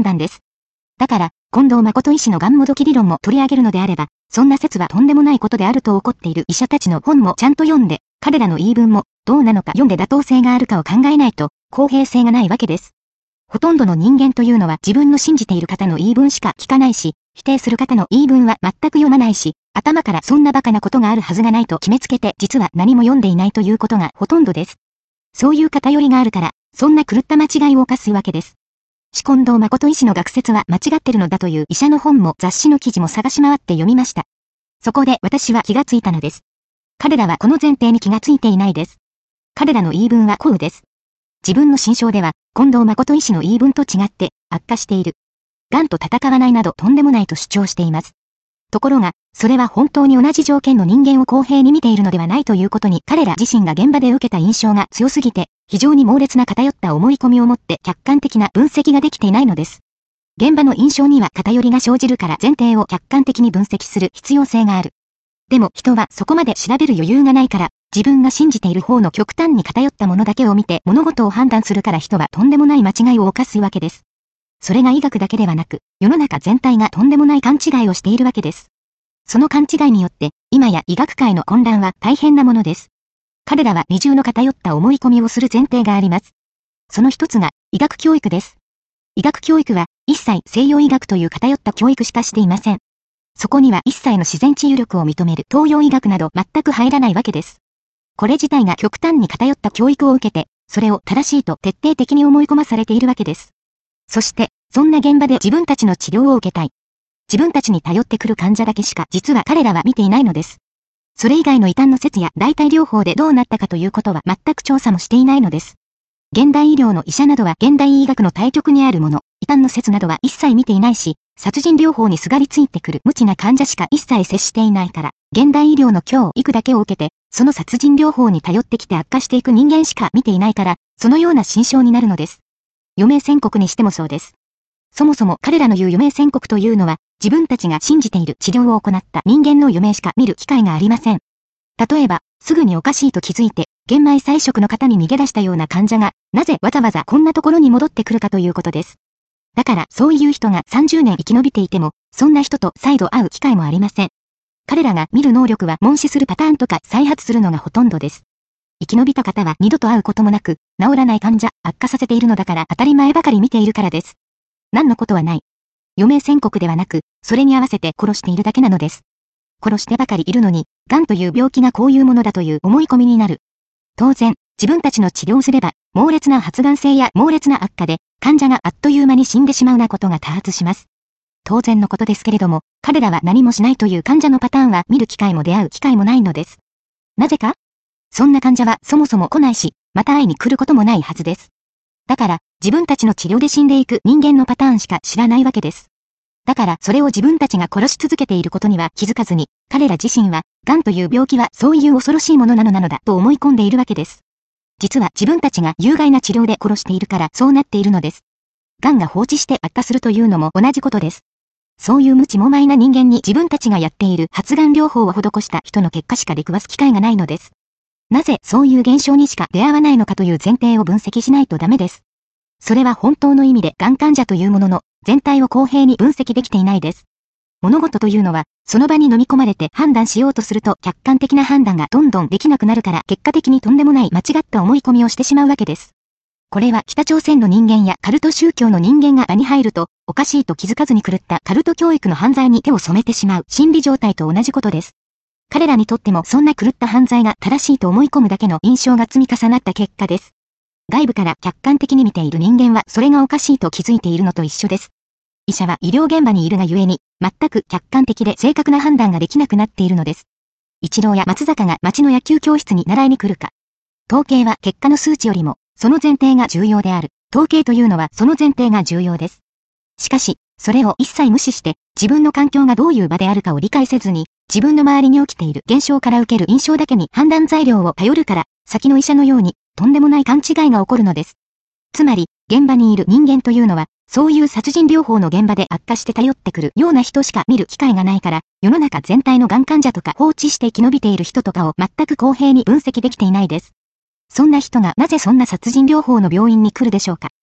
断です。だから、近藤誠医師のがんもどき理論も取り上げるのであれば、そんな説はとんでもないことであると怒っている医者たちの本もちゃんと読んで、彼らの言い分もどうなのか読んで妥当性があるかを考えないと、公平性がないわけです。ほとんどの人間というのは自分の信じている方の言い分しか聞かないし、否定する方の言い分は全く読まないし、頭からそんな馬鹿なことがあるはずがないと決めつけて実は何も読んでいないということがほとんどです。そういう偏りがあるから、そんな狂った間違いを犯すわけです。近藤誠医師の学説は間違ってるのだという医者の本も雑誌の記事も探し回って読みました。そこで私は気がついたのです。彼らはこの前提に気がついていないです。彼らの言い分はこうです。自分の心証では、近藤誠医師の言い分と違って悪化している。癌と戦わないなどとんでもないと主張しています。ところが、それは本当に同じ条件の人間を公平に見ているのではないということに彼ら自身が現場で受けた印象が強すぎて、非常に猛烈な偏った思い込みを持って客観的な分析ができていないのです。現場の印象には偏りが生じるから前提を客観的に分析する必要性がある。でも人はそこまで調べる余裕がないから、自分が信じている方の極端に偏ったものだけを見て物事を判断するから人はとんでもない間違いを犯すわけです。それが医学だけではなく、世の中全体がとんでもない勘違いをしているわけです。その勘違いによって、今や医学界の混乱は大変なものです。彼らは二重の偏った思い込みをする前提があります。その一つが、医学教育です。医学教育は、一切西洋医学という偏った教育しかしていません。そこには一切の自然治癒力を認める東洋医学など全く入らないわけです。これ自体が極端に偏った教育を受けて、それを正しいと徹底的に思い込まされているわけです。そして、そんな現場で自分たちの治療を受けたい。自分たちに頼ってくる患者だけしか実は彼らは見ていないのです。それ以外の異端の説や代替療法でどうなったかということは全く調査もしていないのです。現代医療の医者などは現代医学の対極にあるもの、異端の説などは一切見ていないし、殺人療法にすがりついてくる無知な患者しか一切接していないから、現代医療の教育だけを受けて、その殺人療法に頼ってきて悪化していく人間しか見ていないから、そのような心象になるのです。余命宣告にしてもそうです。そもそも彼らの言う余命宣告というのは、自分たちが信じている治療を行った人間の余命しか見る機会がありません。例えば、すぐにおかしいと気づいて、玄米菜食の方に逃げ出したような患者が、なぜわざわざこんなところに戻ってくるかということです。だから、そういう人が30年生き延びていても、そんな人と再度会う機会もありません。彼らが見る能力は問死するパターンとか再発するのがほとんどです。生き延びた方は二度と会うこともなく、治らない患者、悪化させているのだから当たり前ばかり見ているからです。何のことはない。余命宣告ではなく、それに合わせて殺しているだけなのです。殺してばかりいるのに、癌という病気がこういうものだという思い込みになる。当然、自分たちの治療をすれば、猛烈な発がん性や猛烈な悪化で、患者があっという間に死んでしまうなことが多発します。当然のことですけれども、彼らは何もしないという患者のパターンは見る機会も出会う機会もないのです。なぜか？そんな患者はそもそも来ないし、また会いに来ることもないはずです。だから、自分たちの治療で死んでいく人間のパターンしか知らないわけです。だからそれを自分たちが殺し続けていることには気づかずに、彼ら自身は、癌という病気はそういう恐ろしいものなのだと思い込んでいるわけです。実は自分たちが有害な治療で殺しているからそうなっているのです。癌が放置して悪化するというのも同じことです。そういう無知無明な人間に自分たちがやっている発がん療法を施した人の結果しか出くわす機会がないのです。なぜそういう現象にしか出会わないのかという前提を分析しないとダメです。それは本当の意味で癌患者というものの全体を公平に分析できていないです。物事というのは、その場に飲み込まれて判断しようとすると客観的な判断がどんどんできなくなるから結果的にとんでもない間違った思い込みをしてしまうわけです。これは北朝鮮の人間やカルト宗教の人間が場に入ると、おかしいと気づかずに狂ったカルト教育の犯罪に手を染めてしまう心理状態と同じことです。彼らにとってもそんな狂った犯罪が正しいと思い込むだけの印象が積み重なった結果です。外部から客観的に見ている人間はそれがおかしいと気づいているのと一緒です。医者は医療現場にいるがゆえに、全く客観的で正確な判断ができなくなっているのです。イチローや松坂が町の野球教室に習いに来るか。統計は結果の数値よりも、その前提が重要である。統計というのはその前提が重要です。しかし、それを一切無視して、自分の環境がどういう場であるかを理解せずに、自分の周りに起きている現象から受ける印象だけに判断材料を頼るから、先の医者のように、とんでもない勘違いが起こるのです。つまり、現場にいる人間というのは、そういう殺人療法の現場で悪化して頼ってくるような人しか見る機会がないから、世の中全体の癌患者とか放置して生き延びている人とかを全く公平に分析できていないです。そんな人がなぜそんな殺人療法の病院に来るでしょうか。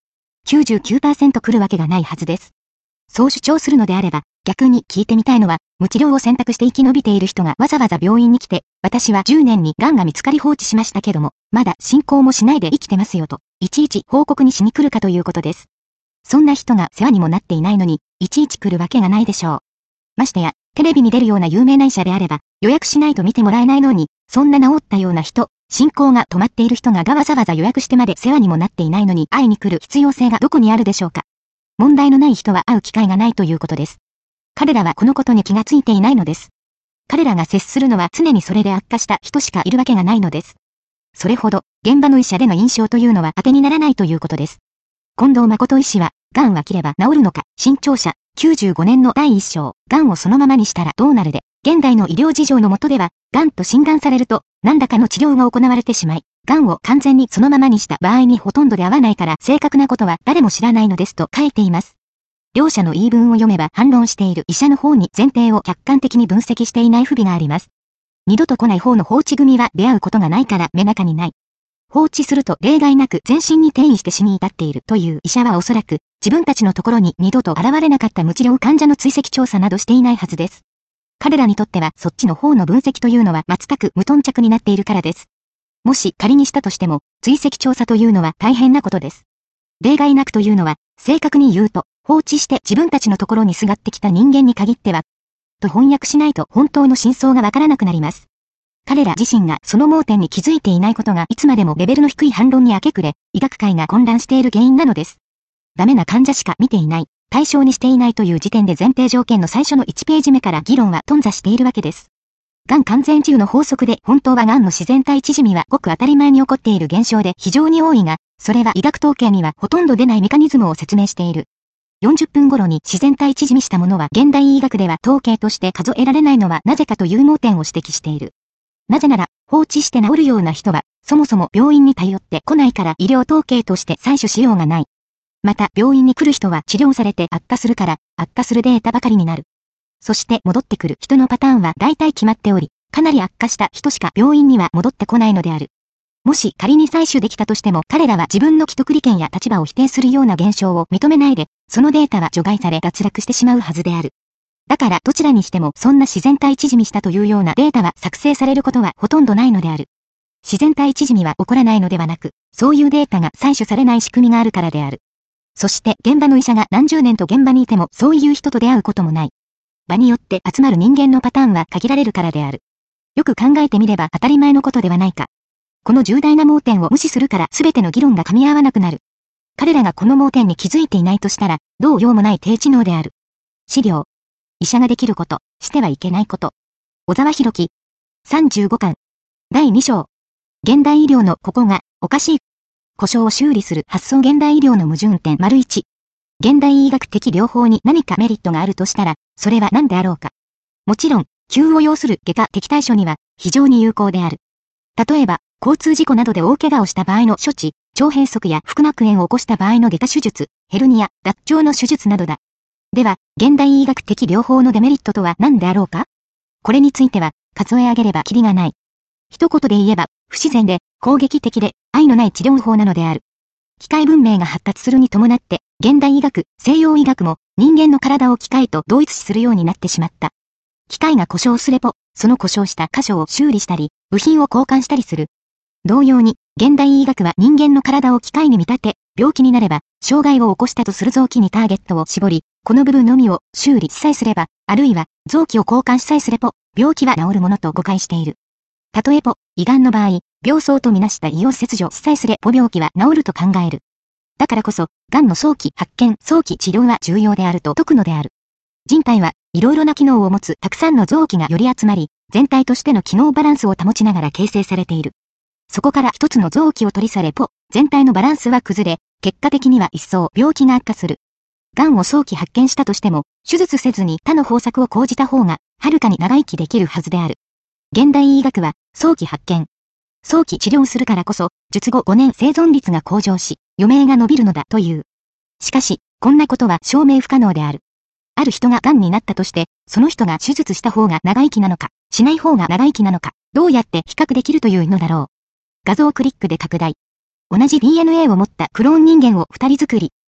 99%来るわけがないはずです。そう主張するのであれば、逆に聞いてみたいのは、無治療を選択して生き延びている人がわざわざ病院に来て、私は10年に癌が見つかり放置しましたけども、まだ進行もしないで生きてますよと、いちいち報告にしに来るかということです。そんな人が世話にもなっていないのに、いちいち来るわけがないでしょう。ましてや、テレビに出るような有名な医者であれば、予約しないと見てもらえないのに、そんな治ったような人、進行が止まっている人がわざわざ予約してまで世話にもなっていないのに会いに来る必要性がどこにあるでしょうか。問題のない人は会う機会がないということです。彼らはこのことに気がついていないのです。彼らが接するのは常にそれで悪化した人しかいるわけがないのです。それほど、現場の医者での印象というのは当てにならないということです。近藤誠医師は、癌は切れば治るのか、新潮社、95年の第1章、癌をそのままにしたらどうなるで、現代の医療事情の下では、癌と診断されると、何らかの治療が行われてしまい、癌を完全にそのままにした場合にほとんどで合わないから正確なことは誰も知らないのですと書いています。両者の言い分を読めば反論している医者の方に前提を客観的に分析していない不備があります。二度と来ない方の放置組は出会うことがないから目中にない。放置すると例外なく全身に転移して死に至っているという医者はおそらく自分たちのところに二度と現れなかった無治療患者の追跡調査などしていないはずです。彼らにとってはそっちの方の分析というのは全く無頓着になっているからです。もし仮にしたとしても追跡調査というのは大変なことです。例外なくというのは正確に言うと放置して自分たちのところにすがってきた人間に限ってはと翻訳しないと本当の真相がわからなくなります。彼ら自身がその盲点に気づいていないことがいつまでもレベルの低い反論に明け暮れ、医学界が混乱している原因なのです。ダメな患者しか見ていない、対象にしていないという時点で前提条件の最初の1ページ目から議論は頓挫しているわけです。癌完全治癒の法則で本当は癌の自然体縮みはごく当たり前に起こっている現象で非常に多いが、それは医学統計にはほとんど出ないメカニズムを説明している。40分頃に自然体縮みしたものは現代医学では統計として数えられないのはなぜかという盲点を指摘している。なぜなら、放置して治るような人は、そもそも病院に頼ってこないから医療統計として採取しようがない。また、病院に来る人は治療されて悪化するから、悪化するデータばかりになる。そして戻ってくる人のパターンは大体決まっており、かなり悪化した人しか病院には戻ってこないのである。もし仮に採取できたとしても彼らは自分の既得利権や立場を否定するような現象を認めないで、そのデータは除外され脱落してしまうはずである。だからどちらにしてもそんな自然体縮みしたというようなデータは作成されることはほとんどないのである。自然体縮みは起こらないのではなく、そういうデータが採取されない仕組みがあるからである。そして現場の医者が何十年と現場にいてもそういう人と出会うこともない。場によって集まる人間のパターンは限られるからである。よく考えてみれば当たり前のことではないか。この重大な盲点を無視するから全ての議論が噛み合わなくなる。彼らがこの盲点に気づいていないとしたら、どう用もない低知能である。資料。医者ができること、してはいけないこと。小沢博樹。35巻。第2章。現代医療のここが、おかしい。故障を修理する発想現代医療の矛盾点 ①。現代医学的療法に何かメリットがあるとしたら、それは何であろうか。もちろん、急を要する外科的対処には、非常に有効である。例えば、交通事故などで大怪我をした場合の処置、腸閉塞や腹膜炎を起こした場合の外科手術、ヘルニア、脱腸の手術などだ。では、現代医学的療法のデメリットとは何であろうか？これについては、数え上げればキリがない。一言で言えば、不自然で、攻撃的で、愛のない治療法なのである。機械文明が発達するに伴って、現代医学、西洋医学も、人間の体を機械と同一視するようになってしまった。機械が故障すれば、その故障した箇所を修理したり、部品を交換したりする。同様に、現代医学は人間の体を機械に見立て、病気になれば、障害を起こしたとする臓器にターゲットを絞り、この部分のみを修理しさえすれば、あるいは臓器を交換しさえすれば、病気は治るものと誤解している。例えば、胃がんの場合、病巣とみなした胃を切除しさえすれば病気は治ると考える。だからこそ、がんの早期発見、早期治療は重要であると説くのである。人体はいろいろな機能を持つたくさんの臓器がより集まり、全体としての機能バランスを保ちながら形成されている。そこから一つの臓器を取り去れば、全体のバランスは崩れ、結果的には一層病気が悪化する。がんを早期発見したとしても、手術せずに他の方策を講じた方が、はるかに長生きできるはずである。現代医学は、早期発見。早期治療するからこそ、術後5年生存率が向上し、余命が延びるのだという。しかし、こんなことは証明不可能である。ある人が癌になったとして、その人が手術した方が長生きなのか、しない方が長生きなのか、どうやって比較できるというのだろう。画像クリックで拡大。同じ DNA を持ったクローン人間を2人作り、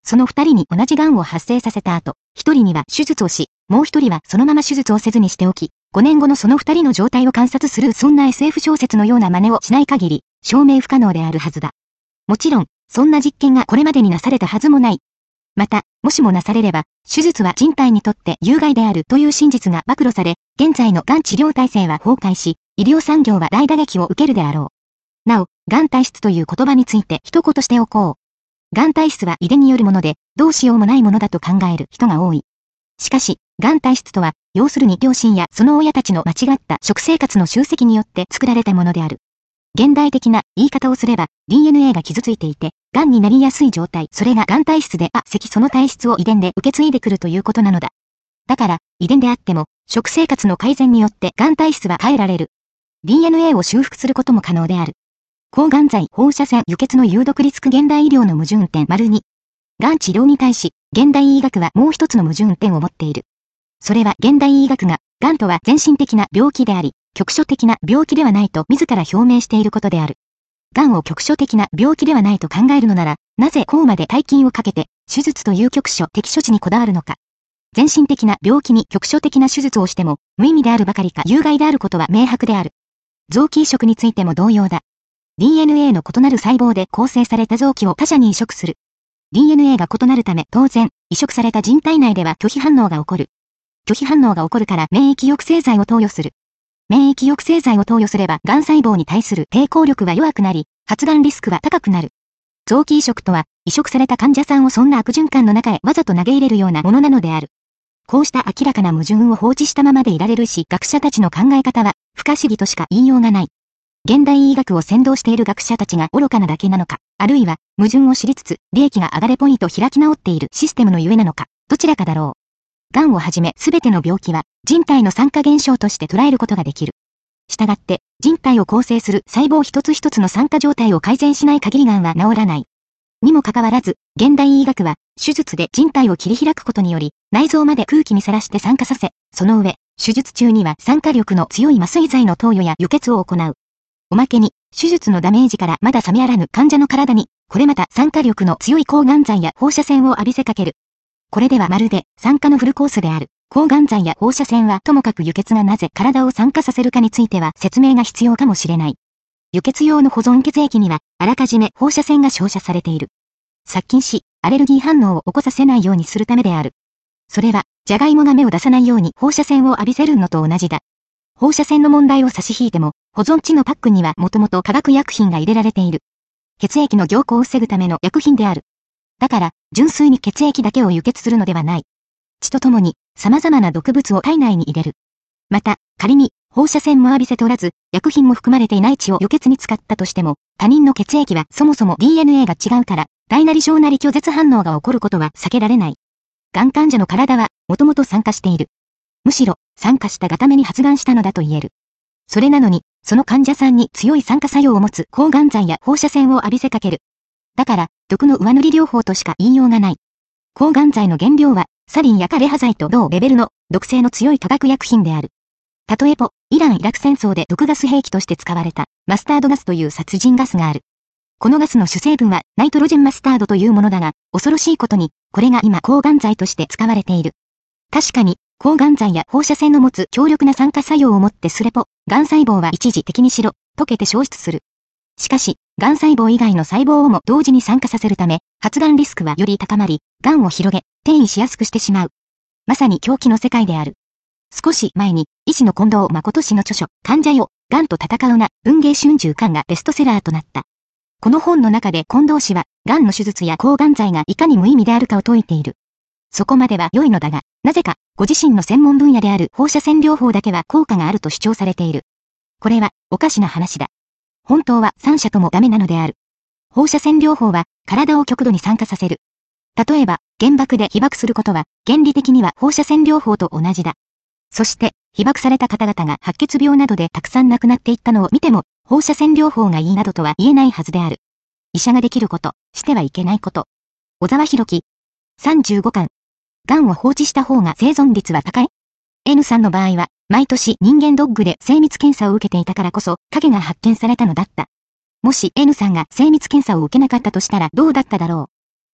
その二人に同じ癌を発生させた後、一人には手術をし、もう一人はそのまま手術をせずにしておき、5年後のその二人の状態を観察するそんな SF 小説のような真似をしない限り、証明不可能であるはずだ。もちろん、そんな実験がこれまでになされたはずもない。また、もしもなされれば、手術は人体にとって有害であるという真実が暴露され、現在の癌治療体制は崩壊し、医療産業は大打撃を受けるであろう。なお、癌体質という言葉について一言しておこう。癌体質は遺伝によるもので、どうしようもないものだと考える人が多い。しかし、癌体質とは、要するに両親やその親たちの間違った食生活の集積によって作られたものである。現代的な言い方をすれば、DNA が傷ついていて、癌になりやすい状態、それが癌体質でその体質を遺伝で受け継いでくるということなのだ。だから、遺伝であっても、食生活の改善によって癌体質は変えられる。DNA を修復することも可能である。抗がん剤、放射線、輸血の有毒リスク現代医療の矛盾点 ②。がん治療に対し、現代医学はもう一つの矛盾点を持っている。それは現代医学が、がんとは全身的な病気であり、局所的な病気ではないと自ら表明していることである。がんを局所的な病気ではないと考えるのなら、なぜこうまで大金をかけて、手術という局所的処置にこだわるのか。全身的な病気に局所的な手術をしても、無意味であるばかりか有害であることは明白である。臓器移植についても同様だ。DNA の異なる細胞で構成された臓器を他者に移植する。DNA が異なるため当然、移植された人体内では拒否反応が起こる。拒否反応が起こるから免疫抑制剤を投与する。免疫抑制剤を投与すれば、癌細胞に対する抵抗力は弱くなり、発がんリスクは高くなる。臓器移植とは、移植された患者さんをそんな悪循環の中へわざと投げ入れるようなものなのである。こうした明らかな矛盾を放置したままでいられるし、学者たちの考え方は、不可思議としか言いようがない。現代医学を先導している学者たちが愚かなだけなのか、あるいは、矛盾を知りつつ、利益が上がれポイント開き直っているシステムのゆえなのか、どちらかだろう。癌をはじめすべての病気は、人体の酸化現象として捉えることができる。したがって、人体を構成する細胞一つ一つの酸化状態を改善しない限り癌は治らない。にもかかわらず、現代医学は、手術で人体を切り開くことにより、内臓まで空気にさらして酸化させ、その上、手術中には酸化力の強い麻酔剤の投与や輸血を行う。おまけに、手術のダメージからまだ冷めやらぬ患者の体に、これまた酸化力の強い抗がん剤や放射線を浴びせかける。これではまるで酸化のフルコースである。抗がん剤や放射線はともかく輸血がなぜ体を酸化させるかについては説明が必要かもしれない。輸血用の保存血液には、あらかじめ放射線が照射されている。殺菌し、アレルギー反応を起こさせないようにするためである。それは、ジャガイモが芽を出さないように放射線を浴びせるのと同じだ。放射線の問題を差し引いても、保存地のパックにはもともと化学薬品が入れられている。血液の凝固を防ぐための薬品である。だから、純粋に血液だけを輸血するのではない。血とともに、様々な毒物を体内に入れる。また、仮に、放射線も浴びせておらず、薬品も含まれていない血を輸血に使ったとしても、他人の血液はそもそも DNA が違うから、大なり小なり拒絶反応が起こることは避けられない。癌患者の体は、もともと酸化している。むしろ、酸化したがために発がんしたのだと言える。それなのに、その患者さんに強い酸化作用を持つ抗がん剤や放射線を浴びせかける。だから、毒の上塗り療法としか言いようがない。抗がん剤の原料は、サリンやカレハ剤と同レベルの毒性の強い化学薬品である。例えば、イラン・イラク戦争で毒ガス兵器として使われたマスタードガスという殺人ガスがある。このガスの主成分はナイトロジェンマスタードというものだが、恐ろしいことに、これが今抗がん剤として使われている。確かに、抗がん剤や放射線の持つ強力な酸化作用をもってすれば、癌細胞は一時的に溶けて消失する。しかし、癌細胞以外の細胞をも同時に酸化させるため、発がんリスクはより高まり、癌を広げ、転移しやすくしてしまう。まさに狂気の世界である。少し前に、医師の近藤誠氏の著書、患者よ、癌と戦うな、文芸春秋刊がベストセラーとなった。この本の中で近藤氏は、癌の手術や抗がん剤がいかに無意味であるかを説いている。そこまでは良いのだが、なぜか、ご自身の専門分野である放射線療法だけは効果があると主張されている。これは、おかしな話だ。本当は三者ともダメなのである。放射線療法は、体を極度に酸化させる。例えば、原爆で被爆することは、原理的には放射線療法と同じだ。そして、被爆された方々が白血病などでたくさん亡くなっていったのを見ても、放射線療法がいいなどとは言えないはずである。医者ができること、してはいけないこと。小沢弘樹。35巻。癌を放置した方が生存率は高い？ N さんの場合は、毎年人間ドックで精密検査を受けていたからこそ、影が発見されたのだった。もし N さんが精密検査を受けなかったとしたらどうだっただろう。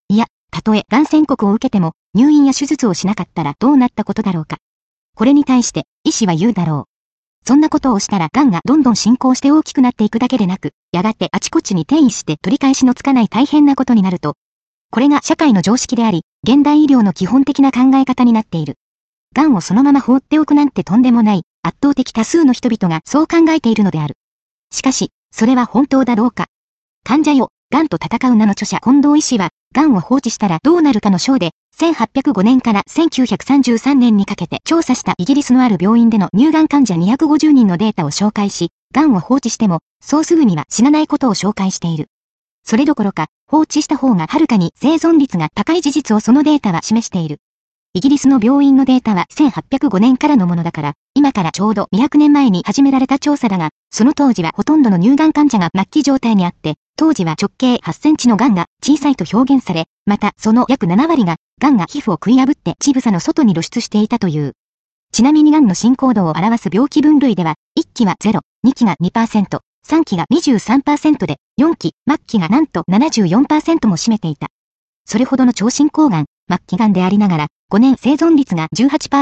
いや、たとえがん宣告を受けても、入院や手術をしなかったらどうなったことだろうか。これに対して、医師は言うだろう。そんなことをしたらがんがどんどん進行して大きくなっていくだけでなく、やがてあちこちに転移して取り返しのつかない大変なことになると。これが社会の常識であり、現代医療の基本的な考え方になっている。がんをそのまま放っておくなんてとんでもない、圧倒的多数の人々がそう考えているのである。しかし、それは本当だろうか。患者よ、がんと戦う名の著者近藤医師は、がんを放置したらどうなるかの章で、1805年から1933年にかけて調査したイギリスのある病院での乳がん患者250人のデータを紹介し、がんを放置しても、そうすぐには死なないことを紹介している。それどころか、放置した方がはるかに生存率が高い事実をそのデータは示している。イギリスの病院のデータは1805年からのものだから、今からちょうど200年前に始められた調査だが、その当時はほとんどの乳がん患者が末期状態にあって、当時は直径8センチのがんが小さいと表現され、またその約7割が、がんが皮膚を食い破って乳房の外に露出していたという。ちなみにがんの進行度を表す病気分類では、1期は0、2期が 2%、3期が 23% で、4期、末期がなんと 74% も占めていた。それほどの超進行がん、末期がんでありながら、5年生存率が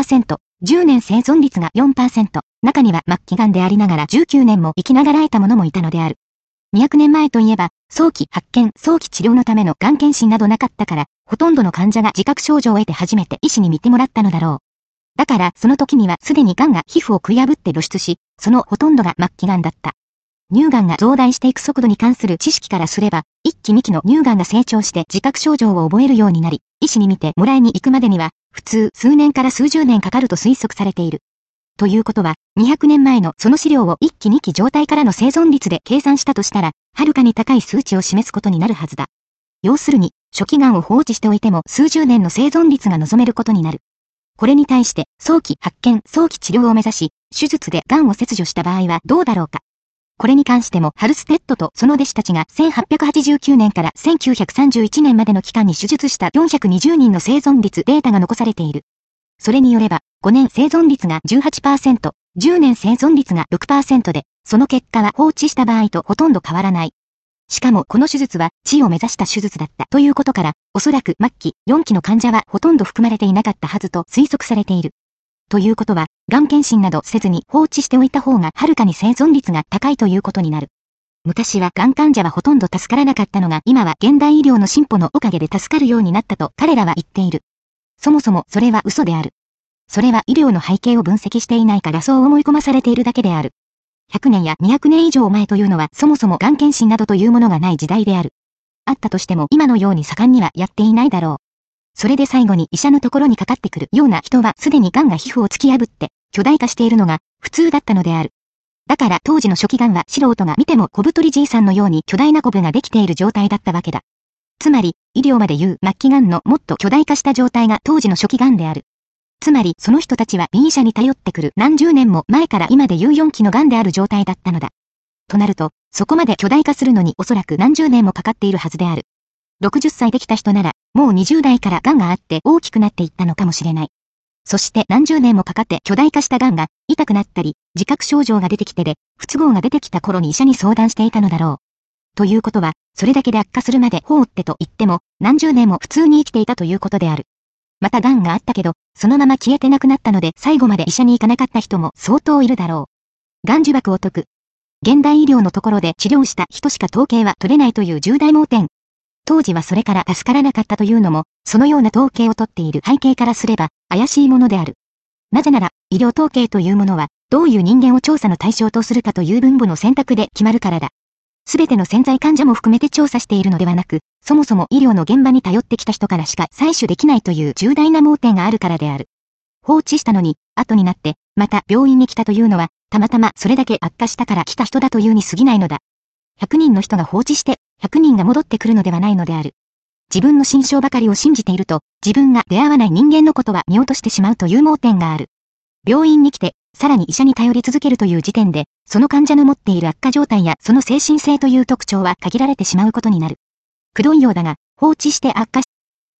18%、10年生存率が 4%、中には末期がんでありながら19年も生きながらえたものもいたのである。200年前といえば、早期発見、早期治療のためのがん検診などなかったから、ほとんどの患者が自覚症状を得て初めて医師に見てもらったのだろう。だから、その時にはすでにがんが皮膚を食い破って露出し、そのほとんどが末期がんだった。乳がんが増大していく速度に関する知識からすれば、1期2期の乳がんが成長して自覚症状を覚えるようになり、医師に見てもらいに行くまでには、普通数年から数十年かかると推測されている。ということは、200年前のその資料を1期2期状態からの生存率で計算したとしたら、はるかに高い数値を示すことになるはずだ。要するに、初期がんを放置しておいても数十年の生存率が望めることになる。これに対して、早期発見、早期治療を目指し、手術でがんを切除した場合はどうだろうか。これに関してもハルステッドとその弟子たちが1889年から1931年までの期間に手術した420人の生存率データが残されている。それによれば、5年生存率が 18%、10年生存率が 6% で、その結果は放置した場合とほとんど変わらない。しかもこの手術は治を目指した手術だったということから、おそらく末期、4期の患者はほとんど含まれていなかったはずと推測されている。ということは、がん検診などせずに放置しておいた方がはるかに生存率が高いということになる。昔はがん患者はほとんど助からなかったのが今は現代医療の進歩のおかげで助かるようになったと彼らは言っている。そもそもそれは嘘である。それは医療の背景を分析していないからそう思い込まされているだけである。100年や200年以上前というのはそもそもがん検診などというものがない時代である。あったとしても今のように盛んにはやっていないだろう。それで最後に医者のところにかかってくるような人はすでにがんが皮膚を突き破って巨大化しているのが普通だったのである。だから当時の初期がんは素人が見ても小太りじいさんのように巨大なコブができている状態だったわけだ。つまり医療まで言う末期がんのもっと巨大化した状態が当時の初期がんである。つまりその人たちは B 医者に頼ってくる何十年も前から今で言う4期のがんである状態だったのだ。となると、そこまで巨大化するのにおそらく何十年もかかっているはずである。60歳できた人なら、もう20代からがんがあって大きくなっていったのかもしれない。そして何十年もかかって巨大化したがんが痛くなったり、自覚症状が出てきてで、不都合が出てきた頃に医者に相談していたのだろう。ということは、それだけで悪化するまで放ってと言っても、何十年も普通に生きていたということである。またがんがあったけど、そのまま消えてなくなったので最後まで医者に行かなかった人も相当いるだろう。がん呪縛を解く。現代医療のところで治療した人しか統計は取れないという重大盲点。当時はそれから助からなかったというのも、そのような統計を取っている背景からすれば、怪しいものである。なぜなら、医療統計というものは、どういう人間を調査の対象とするかという分母の選択で決まるからだ。すべての潜在患者も含めて調査しているのではなく、そもそも医療の現場に頼ってきた人からしか採取できないという重大な盲点があるからである。放置したのに、後になって、また病院に来たというのは、たまたまそれだけ悪化したから来た人だというに過ぎないのだ。100人の人が放置して、100人が戻ってくるのではないのである。自分の心象ばかりを信じていると、自分が出会わない人間のことは見落としてしまうという盲点がある。病院に来て、さらに医者に頼り続けるという時点で、その患者の持っている悪化状態やその精神性という特徴は限られてしまうことになる。くどいようだが、放置して悪化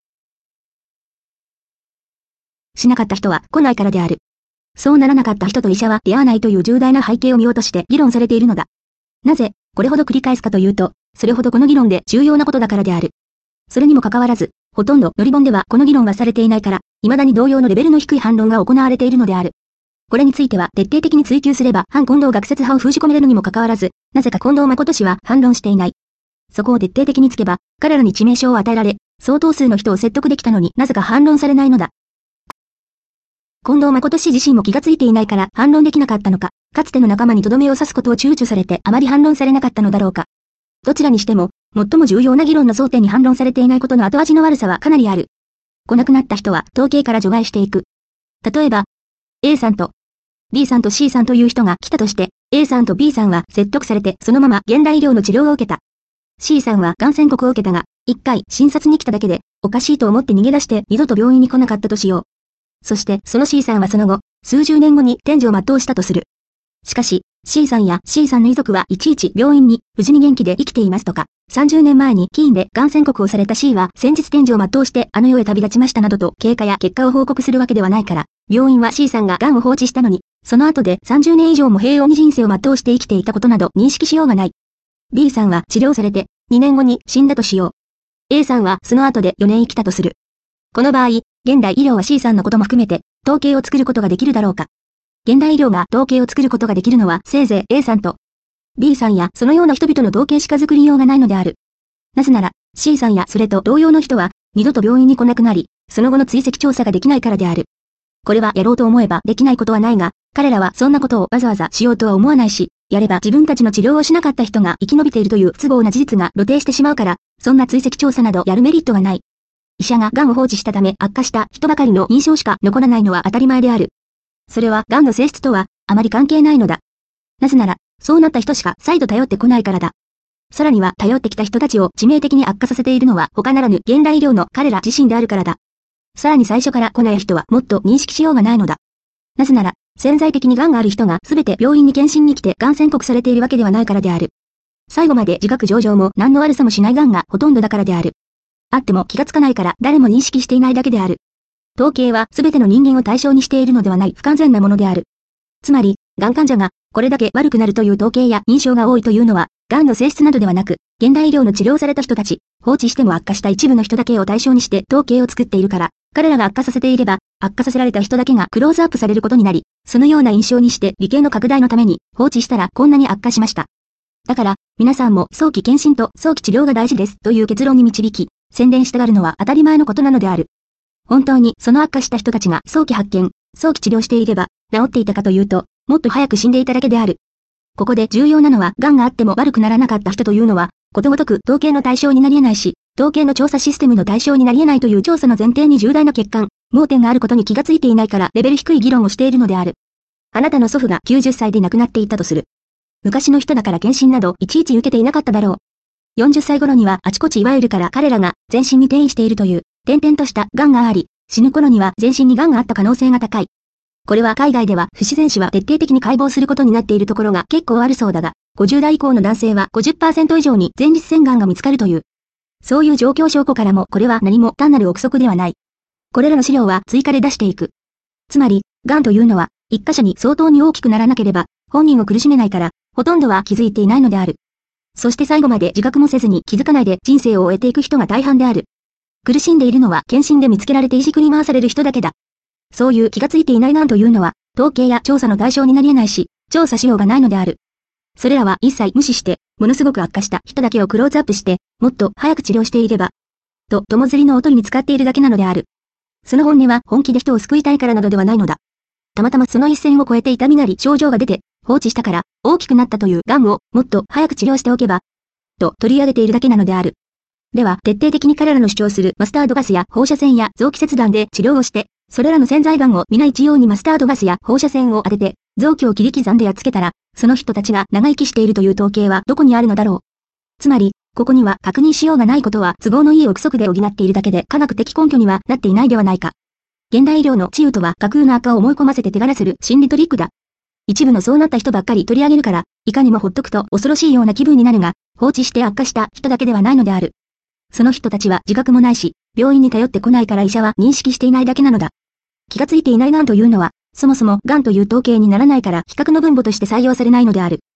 しなかった人は来ないからである。そうならなかった人と医者は出会わないという重大な背景を見落として議論されているのだ。なぜ、これほど繰り返すかというと、それほどこの議論で重要なことだからである。 それにもかかわらず、ほとんどノリ本ではこの議論はされていないから、未だに同様のレベルの低い反論が行われているのである。これについては徹底的に追及すれば反近藤学説派を封じ込めれるにもかかわらず、なぜか近藤誠氏は反論していない。そこを徹底的につけば、彼らに致命傷を与えられ、相当数の人を説得できたのになぜか反論されないのだ。近藤誠氏自身も気がついていないから反論できなかったのか、かつての仲間にとどめを刺すことを躊躇されてあまり反論されなかったのだろうか。どちらにしても、最も重要な議論の争点に反論されていないことの後味の悪さはかなりある。来なくなった人は統計から除外していく。例えば、A さんと B さんと C さんという人が来たとして、A さんと B さんは説得されてそのまま現代医療の治療を受けた。C さんはがん宣告を受けたが、一回診察に来ただけで、おかしいと思って逃げ出して二度と病院に来なかったとしよう。そしてその C さんはその後、数十年後に天寿を全うしたとする。しかし、C さんや C さんの遺族はいちいち病院に無事に元気で生きていますとか、30年前に起因でがん宣告をされた C は先日天寿を全うしてあの世へ旅立ちましたなどと経過や結果を報告するわけではないから、病院は C さんががんを放置したのに、その後で30年以上も平穏に人生を全うして生きていたことなど認識しようがない。B さんは治療されて2年後に死んだとしよう。A さんはその後で4年生きたとする。この場合、現代医療は C さんのことも含めて統計を作ることができるだろうか。現代医療が統計を作ることができるのはせいぜい A さんと B さんやそのような人々の統計しか作りようがないのである。なぜなら C さんやそれと同様の人は二度と病院に来なくなり、その後の追跡調査ができないからである。これはやろうと思えばできないことはないが、彼らはそんなことをわざわざしようとは思わないし、やれば自分たちの治療をしなかった人が生き延びているという不都合な事実が露呈してしまうから、そんな追跡調査などやるメリットがない。医者が癌を放置したため悪化した人ばかりの印象しか残らないのは当たり前である。それは癌の性質とはあまり関係ないのだ。なぜなら、そうなった人しか再度頼ってこないからだ。さらには頼ってきた人たちを致命的に悪化させているのは他ならぬ現代医療の彼ら自身であるからだ。さらに最初から来ない人はもっと認識しようがないのだ。なぜなら、潜在的に癌がある人がすべて病院に検診に来て癌宣告されているわけではないからである。最後まで自覚上々も何の悪さもしない癌がほとんどだからである。あっても気がつかないから誰も認識していないだけである。統計はすべての人間を対象にしているのではない不完全なものである。つまり、癌患者がこれだけ悪くなるという統計や印象が多いというのは、癌の性質などではなく、現代医療の治療された人たち、放置しても悪化した一部の人だけを対象にして統計を作っているから、彼らが悪化させていれば、悪化させられた人だけがクローズアップされることになり、そのような印象にして利権の拡大のために放置したらこんなに悪化しました。だから、皆さんも早期検診と早期治療が大事ですという結論に導き、宣伝したがるのは当たり前のことなのである。本当にその悪化した人たちが早期発見、早期治療していれば、治っていたかというと、もっと早く死んでいただけである。ここで重要なのは、癌があっても悪くならなかった人というのは、ことごとく統計の対象になり得ないし、統計の調査システムの対象になり得ないという調査の前提に重大な欠陥、盲点があることに気がついていないからレベル低い議論をしているのである。あなたの祖父が90歳で亡くなっていたとする。昔の人だから検診などいちいち受けていなかっただろう。40歳頃にはあちこちいわゆるから彼らが全身に転移しているという、点々とした癌があり、死ぬ頃には全身に癌があった可能性が高い。これは海外では不自然死は徹底的に解剖することになっているところが結構あるそうだが、50代以降の男性は 50% 以上に前立腺癌が見つかるという。そういう状況証拠からもこれは何も単なる憶測ではない。これらの資料は追加で出していく。つまり、癌というのは一箇所に相当に大きくならなければ本人を苦しめないから、ほとんどは気づいていないのである。そして最後まで自覚もせずに気づかないで人生を終えていく人が大半である。苦しんでいるのは検診で見つけられていじくり回される人だけだ。そういう気がついていない癌というのは、統計や調査の対象になり得ないし、調査しようがないのである。それらは一切無視して、ものすごく悪化した人だけをクローズアップして、もっと早く治療していれば、と友釣りのおとりに使っているだけなのである。その本音は本気で人を救いたいからなどではないのだ。たまたまその一線を越えて痛みなり症状が出て、放置したから大きくなったという癌をもっと早く治療しておけば、と取り上げているだけなのである。では、徹底的に彼らの主張するマスタードガスや放射線や臓器切断で治療をして、それらの潜在癌を皆一様にマスタードガスや放射線を当てて、臓器を切り刻んでやっつけたら、その人たちが長生きしているという統計はどこにあるのだろう。つまり、ここには確認しようがないことは都合のいい憶測で補っているだけで科学的根拠にはなっていないではないか。現代医療の治癒とは架空の悪化を思い込ませて手柄する心理トリックだ。一部のそうなった人ばっかり取り上げるから、いかにもほっとくと恐ろしいような気分になるが、放置して悪化した人だけではないのである。その人たちは自覚もないし、病院に頼ってこないから医者は認識していないだけなのだ。気がついていない癌というのは、そもそも癌という統計にならないから比較の分母として採用されないのである。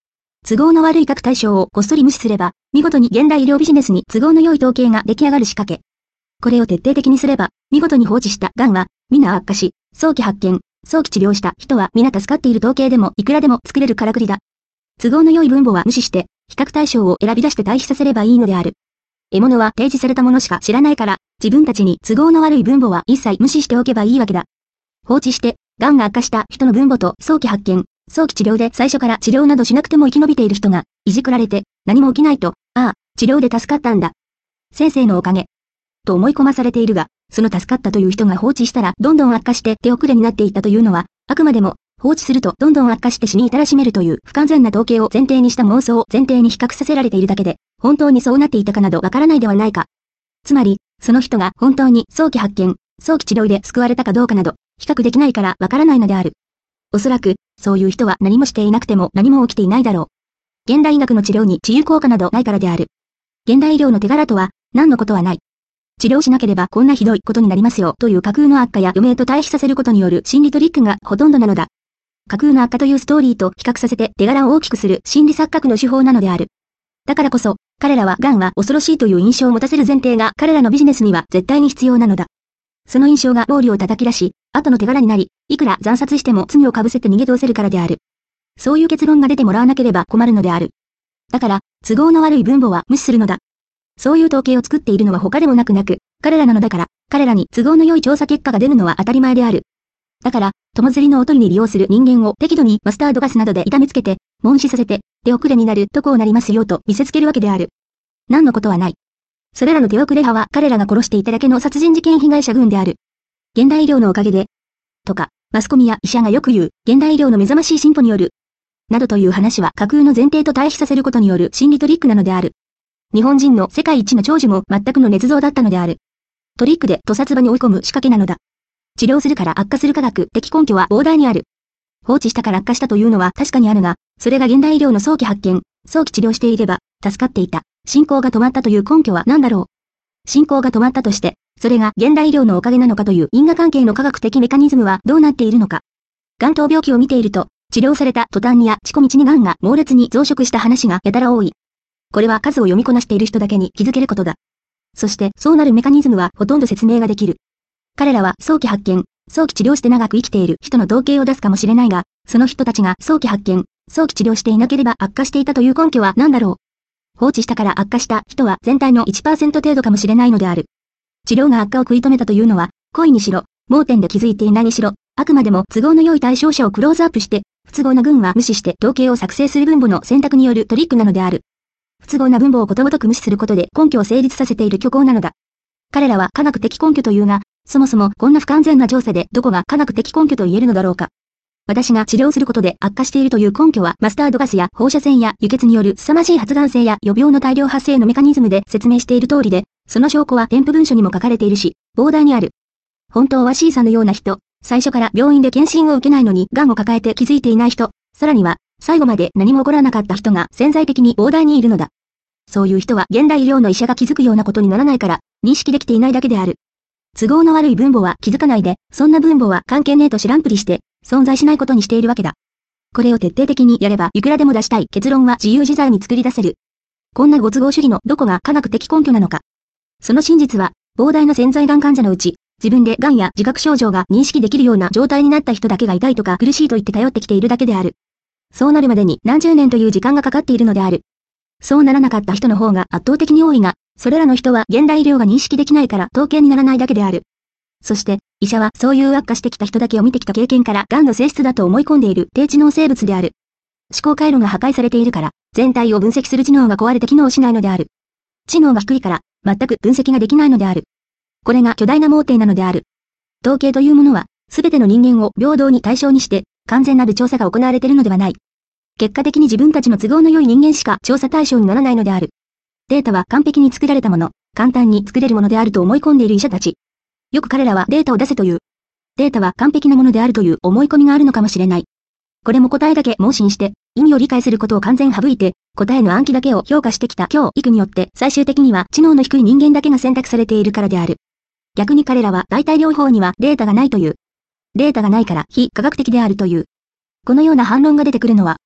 都合の悪い各対象をこっそり無視すれば、見事に現代医療ビジネスに都合の良い統計が出来上がる仕掛け。これを徹底的にすれば、見事に放置した癌は、皆悪化し、早期発見、早期治療した人は皆助かっている統計でもいくらでも作れるからくりだ。都合の良い分母は無視して、比較対象を選び出して対比させればいいのである。獲物は提示されたものしか知らないから、自分たちに都合の悪い分母は一切無視しておけばいいわけだ。放置して、癌が悪化した人の分母と早期発見、早期治療で最初から治療などしなくても生き延びている人が、いじくられて、何も起きないと、ああ、治療で助かったんだ。先生のおかげ。と思い込まされているが、その助かったという人が放置したらどんどん悪化して手遅れになっていったというのは、あくまでも、放置するとどんどん悪化して死に至らしめるという不完全な統計を前提にした妄想を前提に比較させられているだけで、本当にそうなっていたかなどわからないではないか。つまり、その人が本当に早期発見、早期治療で救われたかどうかなど、比較できないからわからないのである。おそらく、そういう人は何もしていなくても何も起きていないだろう。現代医学の治療に治癒効果などないからである。現代医療の手柄とは、何のことはない。治療しなければこんなひどいことになりますよという架空の悪化や余命と対比させることによる心理トリックがほとんどなのだ。架空の悪化というストーリーと比較させて手柄を大きくする心理錯覚の手法なのである。だからこそ、彼らは癌は恐ろしいという印象を持たせる前提が彼らのビジネスには絶対に必要なのだ。その印象が暴利を叩き出し、後の手柄になり、いくら惨殺しても罪をかぶせて逃げ通せるからである。そういう結論が出てもらわなければ困るのである。だから、都合の悪い分母は無視するのだ。そういう統計を作っているのは他でもなく、彼らなのだから、彼らに都合の良い調査結果が出るのは当たり前である。だから、友釣りのおとりに利用する人間を適度にマスタードガスなどで痛めつけて、悶死させて、手遅れになるとこうなりますよと見せつけるわけである。何のことはない。それらの手遅れ派は彼らが殺していただけの殺人事件被害者群である。現代医療のおかげで、とか、マスコミや医者がよく言う、現代医療の目覚ましい進歩による、などという話は架空の前提と対比させることによる心理トリックなのである。日本人の世界一の長寿も全くの捏造だったのである。トリックで屠殺場に追い込む仕掛けなのだ。治療するから悪化する科学的根拠は膨大にある。放置したから悪化したというのは確かにあるが、それが現代医療の早期発見、早期治療していれば、助かっていた。進行が止まったという根拠は何だろう。進行が止まったとして、それが現代医療のおかげなのかという因果関係の科学的メカニズムはどうなっているのか。癌闘病気を見ていると、治療された途端にや近道に癌が猛烈に増殖した話がやたら多い。これは数を読みこなしている人だけに気づけることだ。そしてそうなるメカニズムはほとんど説明ができる。彼らは早期発見、早期治療して長く生きている人の統計を出すかもしれないが、その人たちが早期発見、早期治療していなければ悪化していたという根拠は何だろう。放置したから悪化した人は全体の 1% 程度かもしれないのである。治療が悪化を食い止めたというのは、故意にしろ、盲点で気づいていないにしろ、あくまでも都合の良い対象者をクローズアップして、不都合な群は無視して統計を作成する分母の選択によるトリックなのである。不都合な分母をことごとく無視することで根拠を成立させている虚構なのだ。彼らは科学的根拠というが、そもそもこんな不完全な調査でどこが科学的根拠と言えるのだろうか。私が治療することで悪化しているという根拠はマスタードガスや放射線や輸血による凄まじい発がん性や予病の大量発生のメカニズムで説明している通りで、その証拠は添付文書にも書かれているし、膨大にある。本当は C さんのような人、最初から病院で検診を受けないのに癌を抱えて気づいていない人、さらには最後まで何も起こらなかった人が潜在的に膨大にいるのだ。そういう人は現代医療の医者が気づくようなことにならないから認識できていないだけである。都合の悪い分母は気づかないで、そんな分母は関係ねえと知らんぷりして、存在しないことにしているわけだ。これを徹底的にやればいくらでも出したい結論は自由自在に作り出せる。こんなご都合主義のどこが科学的根拠なのか。その真実は、膨大な潜在がん患者のうち、自分でがんや自覚症状が認識できるような状態になった人だけが痛いとか苦しいと言って頼ってきているだけである。そうなるまでに何十年という時間がかかっているのである。そうならなかった人の方が圧倒的に多いが、それらの人は現代医療が認識できないから統計にならないだけである。そして、医者はそういう悪化してきた人だけを見てきた経験から癌の性質だと思い込んでいる低知能生物である。思考回路が破壊されているから、全体を分析する知能が壊れて機能しないのである。知能が低いから、全く分析ができないのである。これが巨大な盲点なのである。統計というものは、すべての人間を平等に対象にして、完全なる調査が行われているのではない。結果的に自分たちの都合の良い人間しか調査対象にならないのである。データは完璧に作られたもの、簡単に作れるものであると思い込んでいる医者たち。よく彼らはデータを出せという。データは完璧なものであるという思い込みがあるのかもしれない。これも答えだけ盲信して、意味を理解することを完全省いて、答えの暗記だけを評価してきた教育によって、最終的には知能の低い人間だけが選択されているからである。逆に彼らは代替療法にはデータがないという。データがないから非科学的であるという。このような反論が出てくるのは、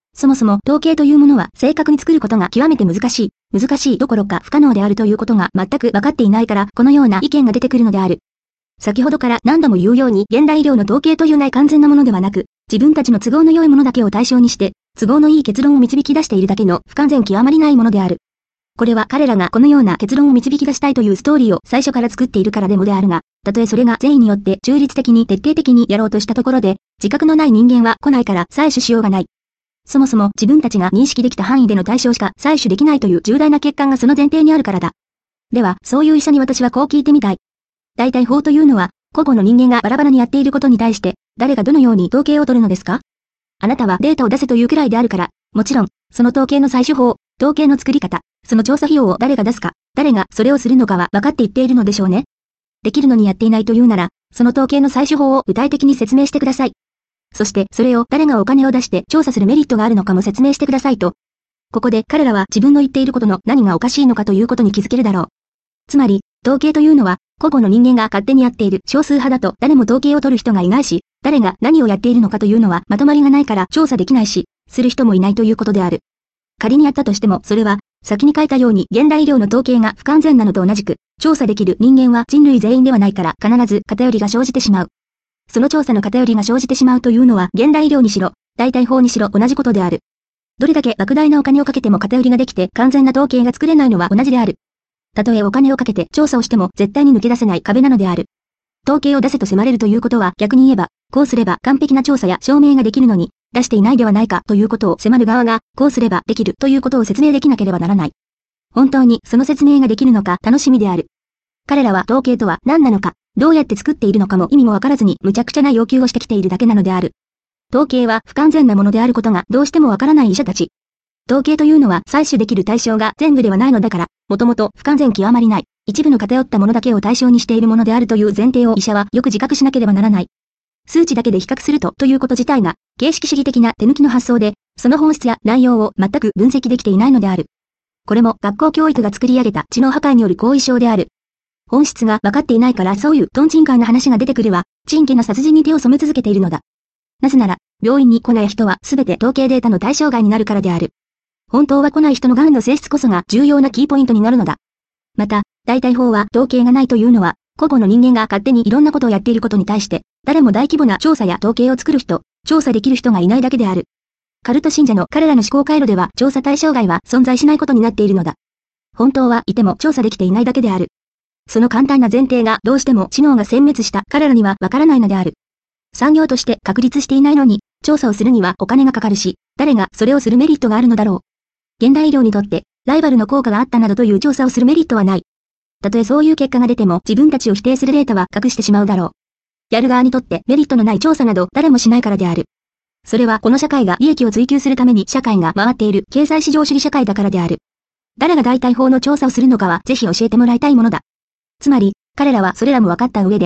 そもそも統計というものは正確に作ることが極めて難しいどころか不可能であるということが全く分かっていないからこのような意見が出てくるのである。先ほどから何度も言うように現代医療の統計というない完全なものではなく、自分たちの都合の良いものだけを対象にして、都合のいい結論を導き出しているだけの不完全極まりないものである。これは彼らがこのような結論を導き出したいというストーリーを最初から作っているからでもであるが、たとえそれが善意によって中立的に徹底的にやろうとしたところで、自覚のない人間は来ないから採取しようがない。そもそも自分たちが認識できた範囲での対象しか採取できないという重大な欠陥がその前提にあるからだ。では、そういう医者に私はこう聞いてみたい。大体法というのは、個々の人間がバラバラにやっていることに対して、誰がどのように統計を取るのですか？あなたはデータを出せというくらいであるから、もちろん、その統計の採取法、統計の作り方、その調査費用を誰が出すか、誰がそれをするのかは分かって言っているのでしょうね。できるのにやっていないというなら、その統計の採取法を具体的に説明してください。そして、それを誰がお金を出して調査するメリットがあるのかも説明してくださいと。ここで彼らは自分の言っていることの何がおかしいのかということに気づけるだろう。つまり、統計というのは、個々の人間が勝手にやっている少数派だと誰も統計を取る人がいないし、誰が何をやっているのかというのはまとまりがないから調査できないし、する人もいないということである。仮にやったとしてもそれは、先に書いたように現代医療の統計が不完全なのと同じく、調査できる人間は人類全員ではないから必ず偏りが生じてしまう。その調査の偏りが生じてしまうというのは現代医療にしろ、代替法にしろ同じことである。どれだけ莫大なお金をかけても偏りができて完全な統計が作れないのは同じである。たとえお金をかけて調査をしても絶対に抜け出せない壁なのである。統計を出せと迫れるということは逆に言えば、こうすれば完璧な調査や証明ができるのに、出していないではないかということを迫る側が、こうすればできるということを説明できなければならない。本当にその説明ができるのか楽しみである。彼らは統計とは何なのか、どうやって作っているのかも意味もわからずに無茶苦茶な要求をしてきているだけなのである。統計は不完全なものであることがどうしてもわからない医者たち。統計というのは採取できる対象が全部ではないのだから、もともと不完全極まりない、一部の偏ったものだけを対象にしているものであるという前提を医者はよく自覚しなければならない。数値だけで比較するということ自体が、形式主義的な手抜きの発想で、その本質や内容を全く分析できていないのである。これも学校教育が作り上げた知能破壊による後遺症である。本質が分かっていないからそういうトンチンカンな話が出てくるわ、珍奇な殺人に手を染め続けているのだ。なぜなら、病院に来ない人はすべて統計データの対象外になるからである。本当は来ない人の癌の性質こそが重要なキーポイントになるのだ。また、代替法は統計がないというのは、個々の人間が勝手にいろんなことをやっていることに対して、誰も大規模な調査や統計を作る人、調査できる人がいないだけである。カルト信者の彼らの思考回路では調査対象外は存在しないことになっているのだ。本当はいても調査できていないだけである。その簡単な前提がどうしても知能が殲滅した彼らにはわからないのである。産業として確立していないのに、調査をするにはお金がかかるし、誰がそれをするメリットがあるのだろう。現代医療にとって、ライバルの効果があったなどという調査をするメリットはない。たとえそういう結果が出ても自分たちを否定するデータは隠してしまうだろう。やる側にとってメリットのない調査など誰もしないからである。それはこの社会が利益を追求するために社会が回っている経済市場主義社会だからである。誰が代替法の調査をするのかはぜひ教えてもらいたいものだ。つまり、彼らはそれらも分かった上で、